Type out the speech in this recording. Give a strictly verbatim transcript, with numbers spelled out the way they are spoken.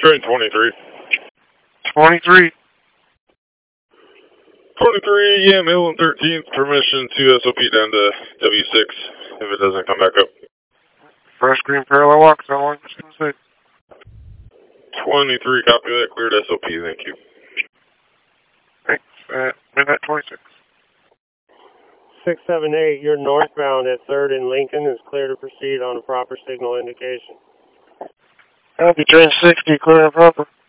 Train twenty-three. twenty-three. twenty-three, yeah, Mill and thirteenth, permission to S O P down to W six if it doesn't come back up. Fresh green parallel walk, so long as it's going to say. twenty-three, copy that, cleared S O P, thank you. Thanks, at midnight twenty-six. six seven eight, you're northbound at third and Lincoln, is clear to proceed on a proper signal indication. Copy, train sixty, clear and proper.